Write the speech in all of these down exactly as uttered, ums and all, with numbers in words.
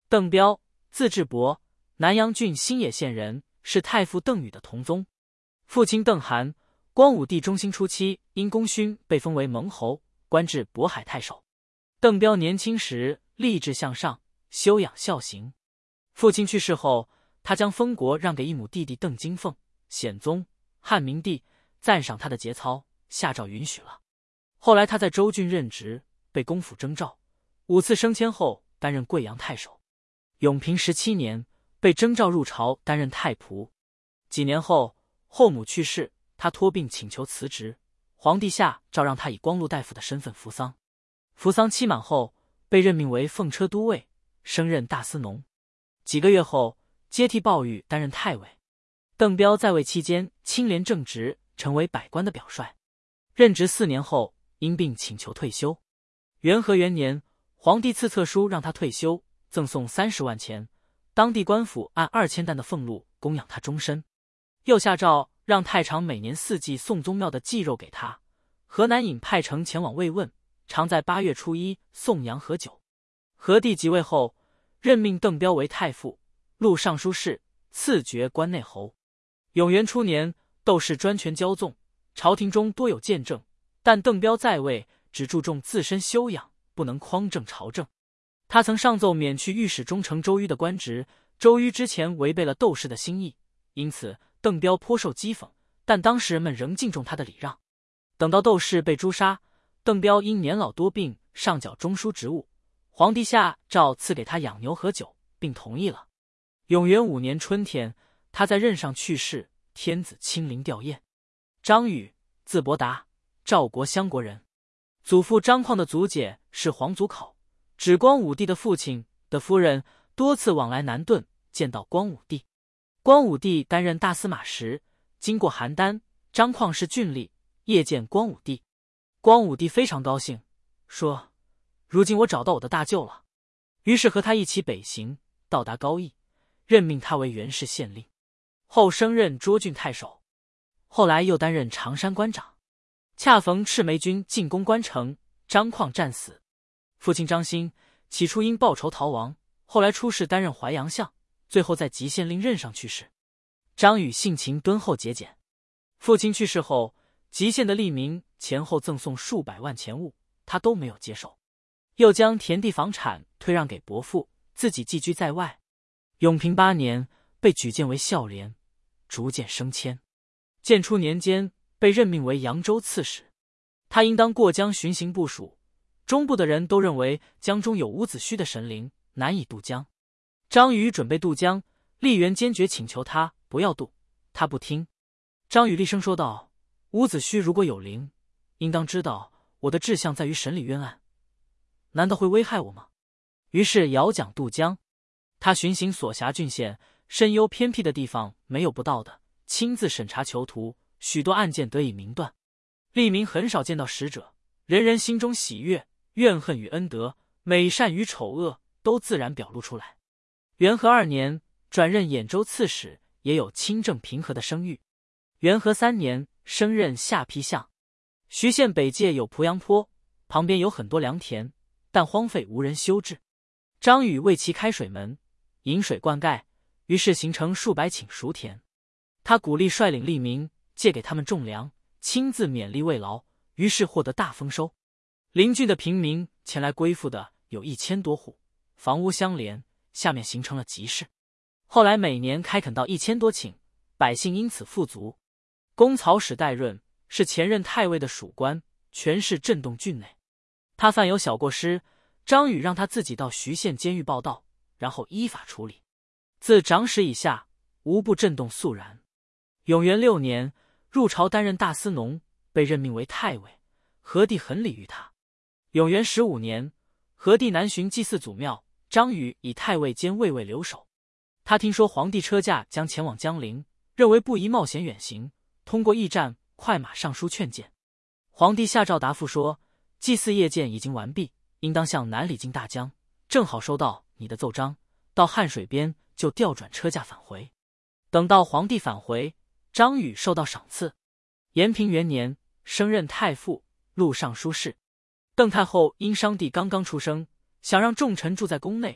邓彪，字志伯，南阳郡新野县人，是太傅邓禹的同宗。父亲邓涵，光武帝中兴初期因功勋被封为蒙侯，官至渤海太守。邓彪年轻时立志向上，修养孝行。父亲去世后，他将封国让给一母弟弟邓金凤，显宗、汉明帝赞赏他的节操，下诏允许了。后来他在州郡任职，被公府征召，五次升迁后担任贵阳太守。永平十七年，被征召入朝担任太仆。几年后，后母去世，他托病请求辞职，皇帝下诏让他以光禄大夫的身份服丧。服丧期满后，被任命为奉车都尉，升任大司农。几个月后，接替鲍玉担任太尉。邓彪在位期间清廉正直，成为百官的表率。任职四年后，因病请求退休。元和元年，皇帝赐册书让他退休，赠送三十万钱，当地官府按二千担的俸禄供养他终身。又下诏让太常每年四祭宋宗庙的祭肉给他。河南尹派丞前往慰问，常在八月初一送羊和酒。和帝即位后，任命邓彪为太傅、录尚书事，赐爵关内侯。永元初年，窦氏专权骄纵，朝廷中多有见证，但邓彪在位只注重自身修养，不能匡正朝政。他曾上奏免去御史中丞周瑜的官职，周瑜之前违背了窦氏的心意，因此邓彪颇受讥讽，但当时人们仍敬重他的礼让。等到窦氏被诛杀，邓彪因年老多病，上缴中书职务，皇帝下诏赐给他养牛和酒，并同意了。永元五年春天，他在任上去世，天子亲临吊唁。张禹，字伯达，赵国襄国人。祖父张况的祖姐是皇祖考，指光武帝的父亲的夫人，多次往来南顿，见到光武帝。光武帝担任大司马时，经过邯郸，张况是郡吏，夜见光武帝。光武帝非常高兴，说：“如今我找到我的大舅了。”于是和他一起北行，到达高邑，任命他为元氏县令，后升任涿郡太守，后来又担任常山关长。恰逢赤眉军进攻关城，张况战死。父亲张欣起初因报仇逃亡，后来出仕担任淮阳相，最后在吉县令任上去世。张禹性情敦厚节俭，父亲去世后，吉县的吏民前后赠送数百万钱物，他都没有接受，又将田地房产推让给伯父，自己寄居在外。永平八年，被举荐为孝廉，逐渐升迁。建初年间，被任命为扬州刺史。他应当过江巡行部署，中部的人都认为江中有伍子胥的神灵，难以渡江。张禹准备渡江，吏员坚决请求他不要渡，他不听。张禹厉声说道：“伍子胥如果有灵，应当知道我的志向在于审理冤案，难道会危害我吗？”于是摇桨渡江。他巡行所辖郡县，深幽偏僻的地方没有不到的，亲自审查囚徒，许多案件得以明断。吏民很少见到使者，人人心中喜悦，怨恨与恩德，美善与丑恶都自然表露出来。元和二年，转任兖州刺史，也有清正平和的声誉。元和三年，升任下邳相。徐县北界有濮阳坡，旁边有很多良田，但荒废无人修治。张禹为其开水门，引水灌溉，于是形成数百顷熟田。他鼓励率领吏民，借给他们种粮，亲自勉力慰劳，于是获得大丰收。邻郡的平民前来归附的有一千多户，房屋相连，下面形成了集市。后来每年开垦到一千多顷，百姓因此富足。公曹使戴润是前任太尉的属官，权势震动郡内。他犯有小过失，张禹让他自己到徐县监狱报到，然后依法处理。自长史以下，无不震动肃然。永元六年，入朝担任大司农，被任命为太尉，和帝很礼遇他。永元十五年，和帝南巡祭祀祖庙，张禹以太尉兼卫尉留守。他听说皇帝车驾将前往江陵，认为不宜冒险远行，通过驿站快马上书劝谏。皇帝下诏答复说，祭祀夜见已经完毕，应当向南礼进大江，正好收到你的奏章，到汉水边就调转车驾返回。等到皇帝返回，张禹受到赏赐。延平元年，升任太傅、录尚书事。邓太后因商帝刚刚出生，想让重臣住在宫内，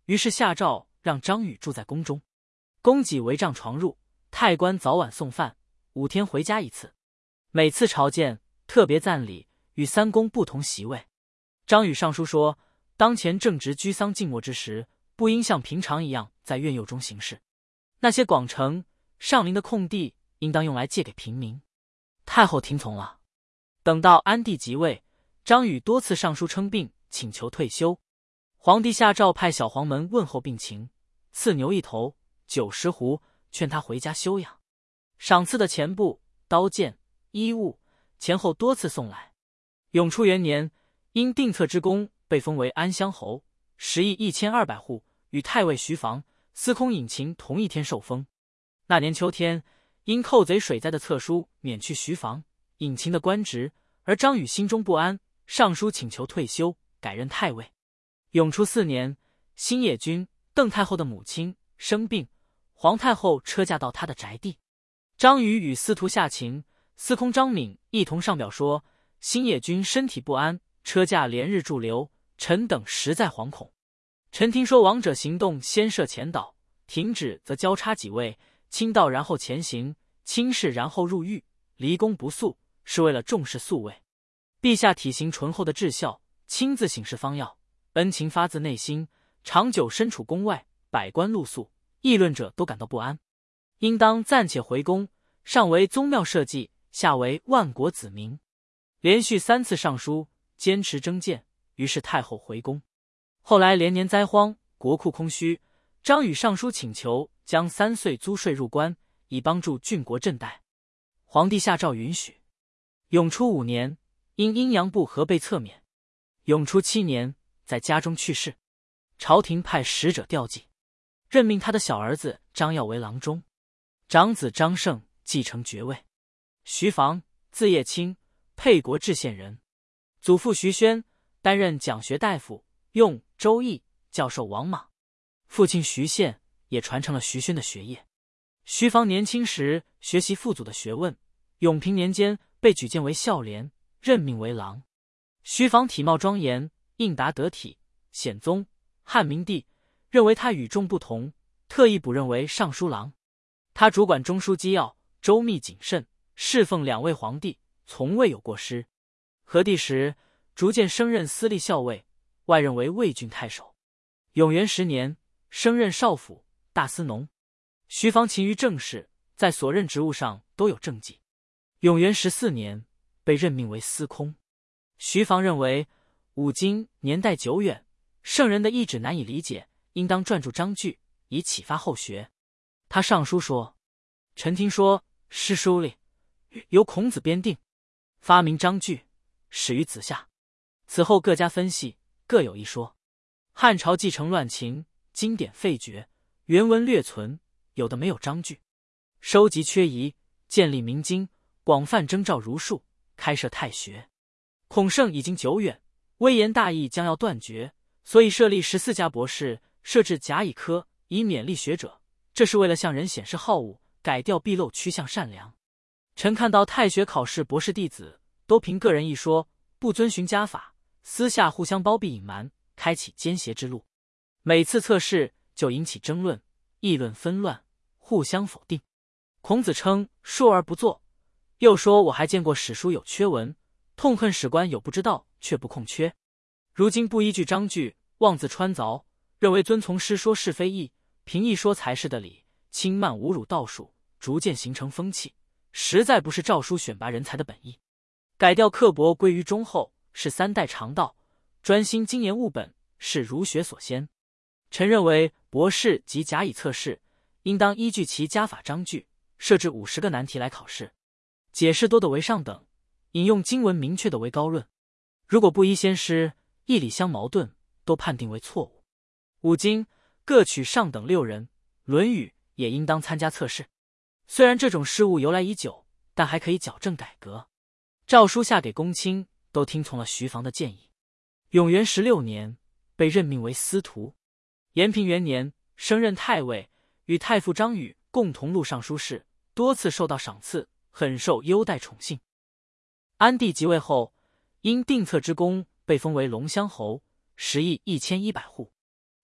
于是下诏让张宇住在宫中，供给围帐床褥，太官早晚送饭，五天回家一次。每次朝见，特别赞礼，与三公不同席位。张宇上书说，当前正值居丧静默之时，不应像平常一样在院囿中行事。那些广城、上林的空地，应当用来借给平民。太后听从了。等到安帝即位，张宇多次上书称病，请求退休。皇帝下诏派小黄门问候病情，赐牛一头，酒十壶，劝他回家休养。赏赐的钱布、刀剑、衣物前后多次送来。永初元年，因定策之功，被封为安乡侯，食邑一千二百户，与太尉徐房、司空尹勤同一天受封。那年秋天，因寇贼水灾的册书免去徐房、尹勤的官职，而张宇心中不安，上书请求退休，改任太尉。永初四年，新野君邓太后的母亲生病，皇太后车驾到她的宅地。张宇与司徒夏晴、司空张敏一同上表说，新野君身体不安，车驾连日驻留，臣等实在惶恐。臣听说王者行动先设前导，停止则交叉几位，轻到然后前行，轻视然后入狱，离宫不速，是为了重视宿卫。陛下体型醇厚的至孝，亲自省示方要，恩情发自内心，长久身处宫外，百官露宿，议论者都感到不安，应当暂且回宫，上为宗庙社稷，下为万国子民。连续三次上书，坚持征谏，于是太后回宫。后来连年灾荒，国库空虚，张宇上书请求将三岁租税入关，以帮助郡国赈贷。皇帝下诏允许。永初五年，因阴阳部合被侧免。永初七年，在家中去世。朝廷派使者吊祭，任命他的小儿子张耀为郎中，长子张胜继承爵位。徐房，字叶卿，沛国治县人，祖父徐宣担任讲学大夫，用《周易》教授王莽。父亲徐宪也传承了徐宣的学业。徐房年轻时学习父祖的学问，永平年间被举荐为孝廉，任命为郎。徐房体貌庄严，应答得体，显宗。汉明帝认为他与众不同，特意补任为尚书郎。他主管中书机要，周密谨慎，侍奉两位皇帝，从未有过失。和帝时，逐渐升任司隶校尉，外任为魏郡太守。永元十年，升任少府、大司农。徐房勤于政事，在所任职务上都有政绩。永元十四年，被任命为司空。徐房认为五经年代久远，圣人的意志难以理解，应当撰著章句，以启发后学。他上书说，臣听说诗书里由孔子编定，发明章句，始于子夏。此后各家分析，各有一说。汉朝继承乱秦，经典废绝，原文略存，有的没有章句。收集缺遗，建立明经，广泛征召儒术，开设太学。孔圣已经久远，微言大义将要断绝，所以设立十四家博士，设置甲乙科，以勉励学者。这是为了向人显示好恶，改掉纰漏，趋向善良。臣看到太学考试博士弟子都凭个人一说，不遵循家法，私下互相包庇隐瞒，开启奸邪之路。每次测试就引起争论，议论纷乱，互相否定。孔子称说而不做，又说我还见过史书有缺文，痛恨史官有不知道却不空缺。如今不依据章句，妄自穿凿，认为遵从诗说是非义，凭一说才是的理，轻慢侮辱道术，逐渐形成风气，实在不是诏书选拔人才的本意。改掉刻薄归于忠厚，是三代常道，专心精研务本，是儒学所先。臣认为博士及甲乙测试，应当依据其家法章句，设置五十个难题来考试，解释多的为上等，引用经文明确的为高论。如果不依先师，义理相矛盾，都判定为错误。五经各取上等六人，论语也应当参加测试。虽然这种失误由来已久，但还可以矫正改革。诏书下给公卿，都听从了徐房的建议。永元十六年，被任命为司徒。延平元年，升任太尉，与太傅张宇共同录尚书事，多次受到赏赐，很受优待宠幸。安帝即位后，因定策之功，被封为龙乡侯，食邑一千一百户。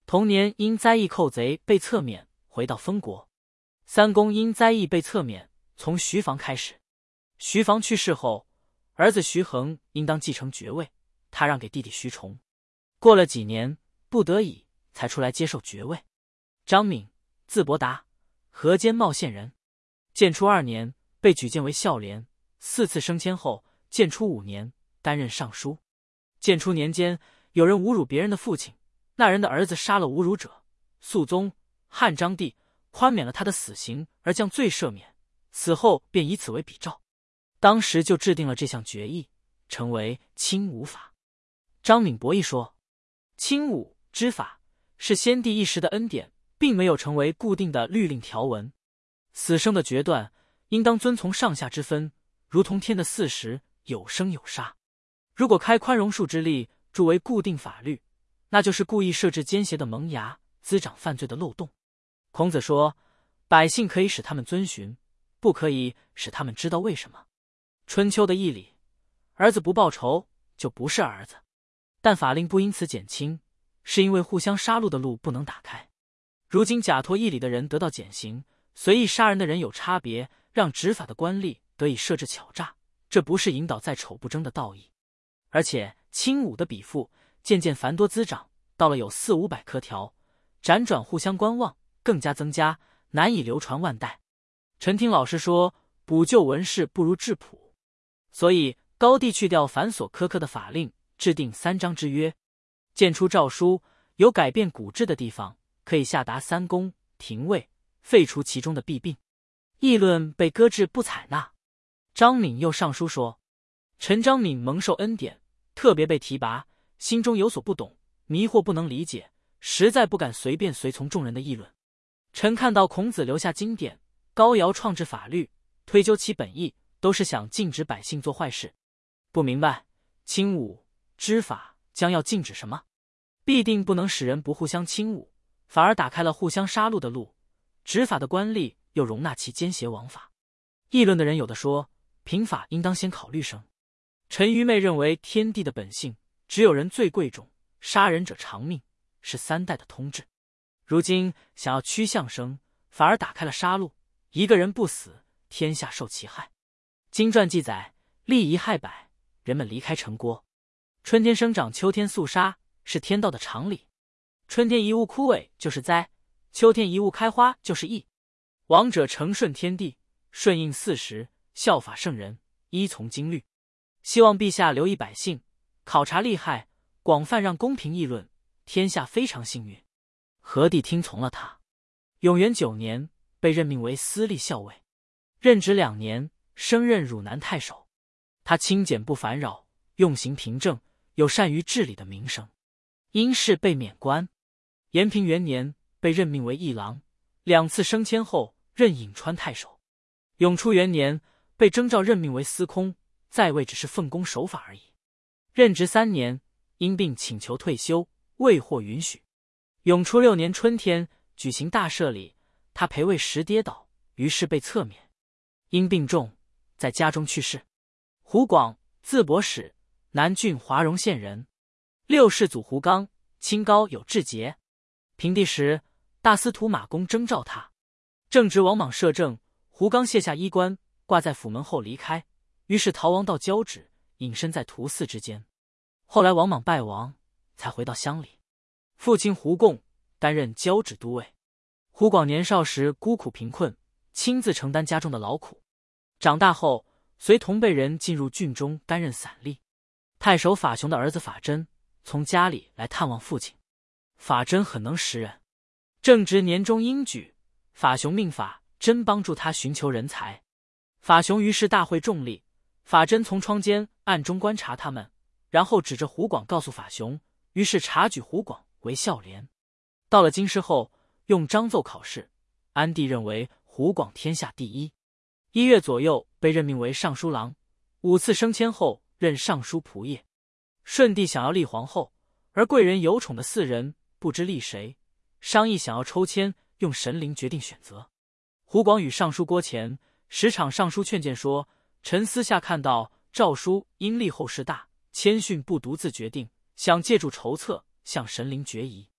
同年因灾疫寇贼被侧免，回到封国。三公因灾疫被侧免，从徐房开始。徐房去世后，儿子徐恒应当继承爵位，他让给弟弟徐崇。过了几年，不得已才出来接受爵位。张敏，字伯达，河间茂县人。建初二年被举荐为孝廉，四次升迁后，建初五年担任尚书。建初年间，有人侮辱别人的父亲，那人的儿子杀了侮辱者，肃宗、汉章帝宽免了他的死刑，而将罪赦免，此后便以此为比照。当时就制定了这项决议，成为亲武法。张敏博弈说，亲武之法是先帝一时的恩典，并没有成为固定的律令条文。死生的决断应当遵从上下之分，如同天的四时，有生有杀。如果开宽容术之力著为固定法律，那就是故意设置奸邪的萌芽，滋长犯罪的漏洞。孔子说，百姓可以使他们遵循，不可以使他们知道为什么。春秋的义理，儿子不报仇就不是儿子，但法令不因此减轻，是因为互相杀戮的路不能打开。如今假托义理的人得到减刑，随意杀人的人有差别，让执法的官吏得以设置巧诈，这不是引导在丑不争的道义。而且亲武的笔赋渐渐繁多滋长，到了有四五百颗条，辗转互相观望，更加增加，难以流传万代。陈听老师说，补救文士不如质朴，所以高帝去掉繁琐苛刻的法令，制定三章之约。建出诏书，有改变古制的地方，可以下达三公、廷尉，废除其中的弊病。议论被搁置不采纳。张敏又上书说，臣张敏蒙受恩典，特别被提拔，心中有所不懂，迷惑不能理解，实在不敢随便随从众人的议论。臣看到孔子留下经典，高尧创制法律，推究其本意，都是想禁止百姓做坏事。不明白亲武之法将要禁止什么，必定不能使人不互相亲武，反而打开了互相杀戮的路。执法的官吏又容纳其奸邪枉法。议论的人有的说，平法应当先考虑生。臣愚昧认为天地的本性，只有人最贵重，杀人者偿命，是三代的通制。如今想要趋向生，反而打开了杀戮，一个人不死，天下受其害。经传记载，利夷害百，人们离开城郭。春天生长，秋天肃杀，是天道的常理。春天一物枯萎就是灾，秋天一物开花就是益。王者承顺天地，顺应四时，效法圣人，依从经律。希望陛下留意百姓，考察利害，广泛让公平议论，天下非常幸运。何帝听从了他。永元九年被任命为司隶校尉，任职两年，升任汝南太守。他清简不烦扰，用刑平正，有善于治理的名声，因事被免官。延平元年被任命为议郎，两次升迁后任颍川太守。永初元年被征召任命为司空，在位只是奉公守法而已。任职三年，因病请求退休，未获允许。永初六年春天举行大赦礼，他陪位时跌倒，于是被侧免。因病重，在家中去世。胡广，字伯史，南郡华容县人。六世祖胡刚，清高有志节。平帝时，大司徒马公征召他，正值王莽摄政，胡刚卸下衣冠，挂在府门后离开，于是逃亡到交趾，隐身在屠寺之间。后来王莽败亡，才回到乡里。父亲胡贡担任交趾都尉。胡广年少时孤苦贫困，亲自承担家中的劳苦。长大后，随同辈人进入郡中担任散吏。太守法雄的儿子法真从家里来探望父亲。法真很能识人，正值年中应举，法雄命法真帮助他寻求人才。法雄于是大会众力，法真从窗间暗中观察他们，然后指着胡广告诉法雄，于是察举胡广为孝廉。到了京师后，用章奏考试，安帝认为胡广天下第一。一月左右被任命为尚书郎，五次升迁后任尚书仆射。顺帝想要立皇后，而贵人有宠的四人不知立谁，商议想要抽签，用神灵决定选择。胡广与尚书郭前、十场尚书劝谏说，臣私下看到诏书因立后事大，谦逊不独自决定，想借助筹策向神灵决疑。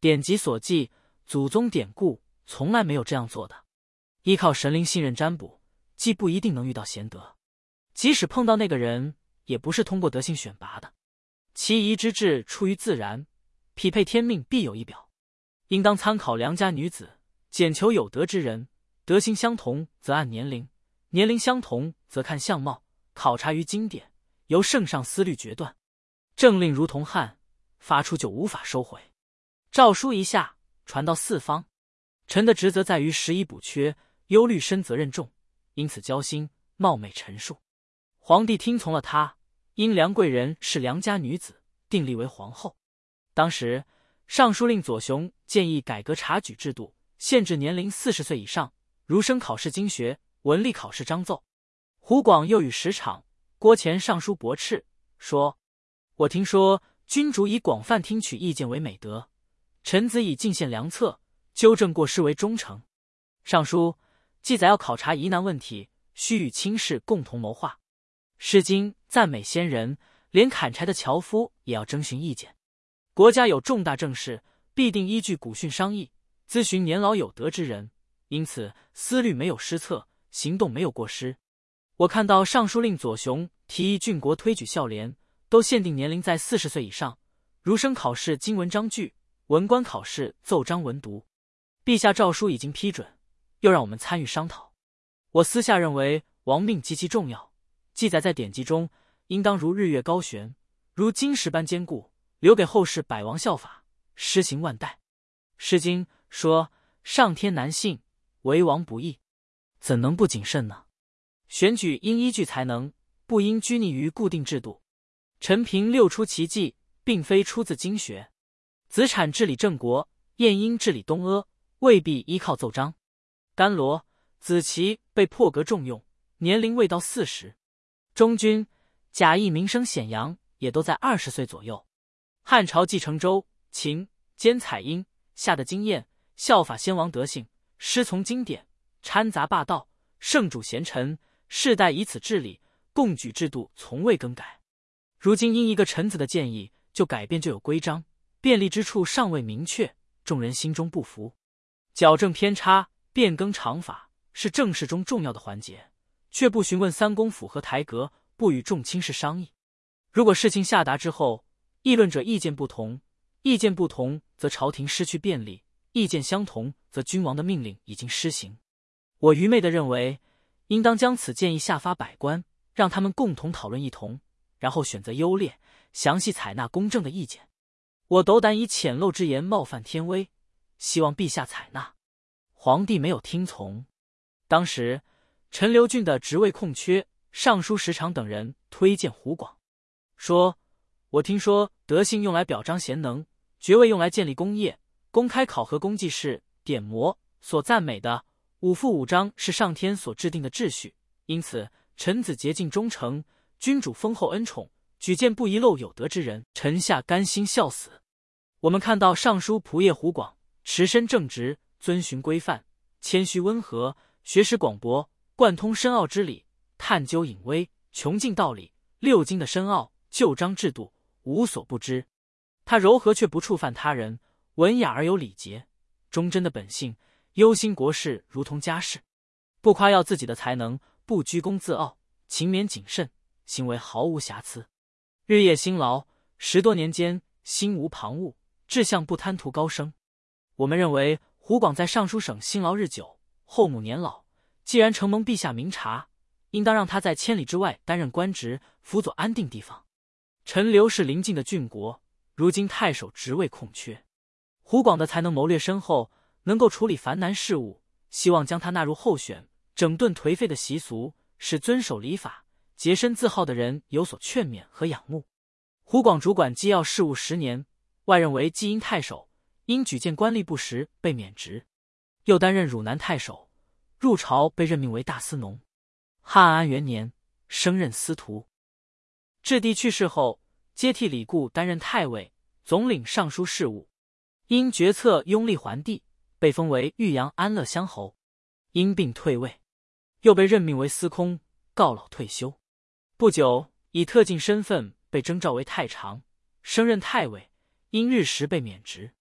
典籍所记，祖宗典故从来没有这样做的。依靠神灵信任占卜，既不一定能遇到贤德，即使碰到那个人，也不是通过德性选拔的。其宜之志出于自然，匹配天命必有一表，应当参考良家女子，检求有德之人，德行相同则按年龄，年龄相同则看相貌，考察于经典，由圣上思虑决断。政令如同汉，发出就无法收回。诏书一下，传到四方。臣的职责在于拾遗补缺，忧虑深责任重，因此交心冒昧陈述。皇帝听从了他，因梁贵人是良家女子，定立为皇后。当时尚书令左雄建议改革察举制度，限制年龄四十岁以上，儒生考试经学，文理考试章奏。胡广又与时场、郭前上书驳斥，说：我听说君主以广泛听取意见为美德，臣子以进献良策，纠正过失为忠诚。上书记载要考察疑难问题，须与卿士共同谋划。诗经赞美先人，连砍柴的樵夫也要征询意见。国家有重大政事，必定依据古训商议，咨询年老有德之人，因此思虑没有失策，行动没有过失。我看到尚书令左雄提议郡国推举孝廉，都限定年龄在四十岁以上，儒生考试经文章句，文官考试奏章文读。陛下诏书已经批准，又让我们参与商讨。我私下认为王命极其重要，记载在典籍中，应当如日月高悬，如金石般坚固，留给后世百王效法，施行万代。诗经说上天难信，为王不义，怎能不谨慎呢？选举应依据才能，不应拘泥于固定制度。陈平六出奇迹，并非出自经学。子产治理郑国，晏婴治理东阿，未必依靠奏章。甘罗、子期被破格重用，年龄未到四十。中军、贾谊名声显扬，也都在二十岁左右。汉朝继承周、秦、兼采阴，下的经验，效法先王德性，师从经典，掺杂霸道，圣主贤臣，世代以此治理，共举制度从未更改。如今因一个臣子的建议就改变旧有规章，便利之处尚未明确，众人心中不服。矫正偏差，变更常法，是政事中重要的环节，却不询问三公府和台阁，不与众卿士商议。如果事情下达之后，议论者意见不同，意见不同则朝廷失去便利，意见相同则君王的命令已经施行。我愚昧地认为，应当将此建议下发百官，让他们共同讨论一同，然后选择优劣，详细采纳公正的意见。我斗胆以浅陋之言冒犯天威，希望陛下采纳。皇帝没有听从。当时陈留郡的职位空缺，尚书时常等人推荐胡广，说：我听说德性用来表彰贤能，爵位用来建立功业，公开考核功绩是典谟所赞美的，五副五章是上天所制定的秩序，因此臣子竭尽忠诚，君主丰厚恩宠，举荐不遗漏有德之人，臣下甘心效死。我们看到尚书仆射胡广持身正直，遵循规范，谦虚温和，学识广博，贯通深奥之理，探究隐微，穷尽道理，六经的深奥，旧章制度无所不知。他柔和却不触犯他人，文雅而有礼节，忠贞的本性，忧心国事如同家事，不夸耀自己的才能，不居功自傲，勤勉谨慎，行为毫无瑕疵，日夜辛劳，十多年间心无旁骛，志向不贪图高升。我们认为胡广在尚书省辛劳日久，后母年老，既然承蒙陛下明察，应当让他在千里之外担任官职，辅佐安定地方。陈留是邻近的郡国，如今太守职位空缺，胡广的才能谋略深厚，能够处理繁难事务，希望将他纳入候选，整顿颓废的习俗，使遵守礼法、洁身自好的人有所劝勉和仰慕。胡广主管机要事务十年，外认为既因太守因举荐官吏不实被免职，又担任汝南太守，入朝被任命为大司农。汉安元年升任司徒。质帝去世后，接替李固担任太尉，总领尚书事务。因决策拥立桓帝，被封为豫阳安乐乡侯。因病退位，又被任命为司空，告老退休。不久，以特进身份被征召为太常，升任太尉，因日食被免职。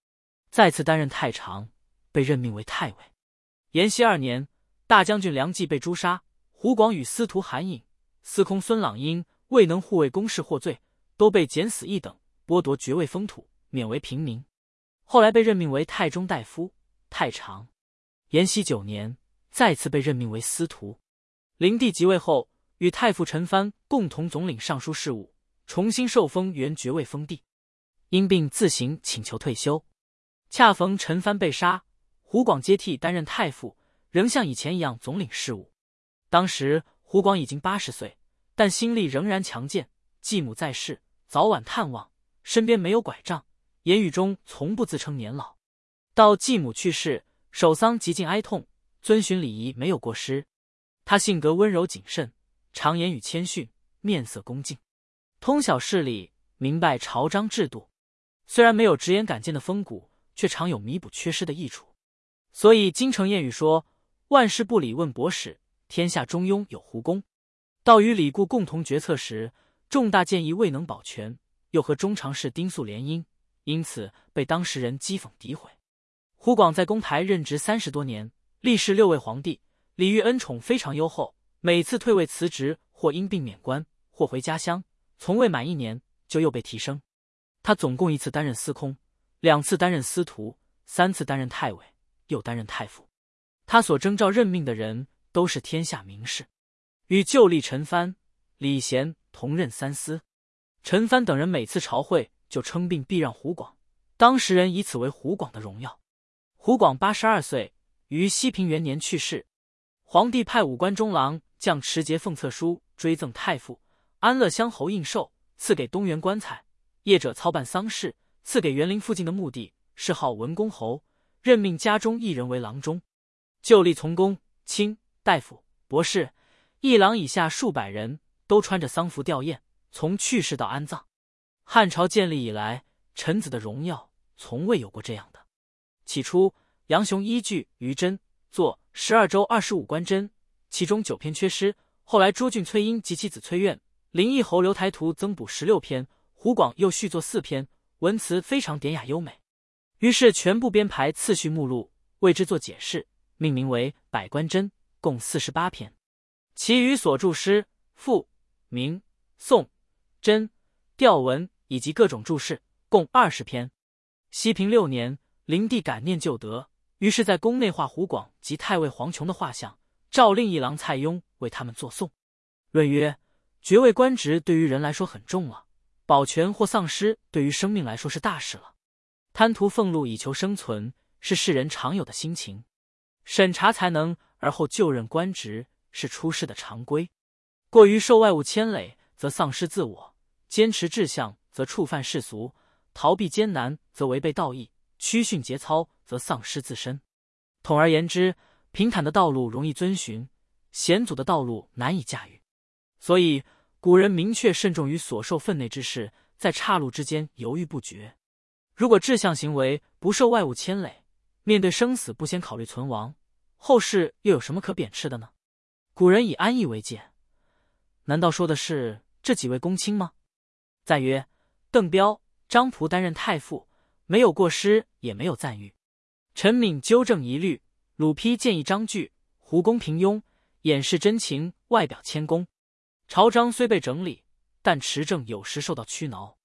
再次担任太常，被任命为太尉。延熙二年，大将军梁冀被诛杀，胡广与司徒韩颖、司空孙朗因未能护卫宫室获罪，都被减死一等，剥夺爵位封土，免为平民。后来被任命为太中大夫、太常。延熙九年，再次被任命为司徒。灵帝即位后，与太傅陈蕃共同总领尚书事务，重新受封原爵位封地。因病自行请求退休，恰逢陈蕃被杀，胡广接替担任太傅，仍像以前一样总领事务。当时胡广已经八十岁，但心力仍然强健，继母在世，早晚探望，身边没有拐杖，言语中从不自称年老。到继母去世，守丧极尽哀痛，遵循礼仪，没有过失。他性格温柔谨慎，常言语谦逊，面色恭敬，通晓事理，明白朝章制度。虽然没有直言敢谏的风骨，却常有弥补缺失的益处。所以京城谚语说：“万事不理问博史，天下中庸有胡公。”到与李固共同决策时，重大建议未能保全，又和中常侍丁肃联姻，因此被当时人讥讽诋毁。胡广在公台任职三十多年，历仕六位皇帝，礼遇恩宠非常优厚，每次退位辞职，或因病免官，或回家乡，从未满一年就又被提升。他总共一次担任司空，两次担任司徒，三次担任太尉，又担任太傅。他所征召任命的人都是天下名士，与旧吏陈蕃、李贤同任三司。陈蕃等人每次朝会就称病避让胡广，当时人以此为胡广的荣耀。胡广八十二岁，于熙平元年去世。皇帝派武官中郎将持节奉册书追赠太傅，安乐乡侯应寿，赐给东园棺材。业者操办丧事，赐给园林附近的墓地，谥号文公侯，任命家中一人为郎中。旧吏从公、卿、大夫、博士、一郎以下数百人，都穿着丧服吊唁，从去世到安葬。汉朝建立以来，臣子的荣耀从未有过这样的。起初，杨雄依据于真作十二州二十五官箴，其中九篇缺失。后来朱俊、崔英及其子崔苑、林义侯刘台图增补十六篇，胡广又续作四篇，文辞非常典雅优美。于是全部编排次序目录，为之作解释，命名为百官箴，共四十八篇。其余所著诗、赋、明、颂、箴、调文以及各种注释，共二十篇。熙平六年，灵帝感念旧德，于是在宫内画胡广及太尉黄琼的画像，诏令一郎蔡邕为他们作颂。论曰：爵位官职对于人来说很重了，保全或丧失对于生命来说是大事了。贪图俸禄以求生存，是世人常有的心情。审查才能而后就任官职，是出世的常规。过于受外物牵累，则丧失自我；坚持志向，则触犯世俗；逃避艰难，则违背道义；屈训节操，则丧失自身。统而言之，平坦的道路容易遵循，险阻的道路难以驾驭。所以古人明确慎重于所受分内之事，在岔路之间犹豫不决。如果志向行为不受外物牵累，面对生死不先考虑存亡，后世又有什么可贬斥的呢？古人以安逸为戒，难道说的是这几位公卿吗？再曰，邓彪、张仆担任太傅，没有过失，也没有赞誉。陈敏纠正疑虑，鲁丕建议章句，胡公平庸，掩饰真情，外表谦恭。朝章虽被整理，但持政有时受到屈挠。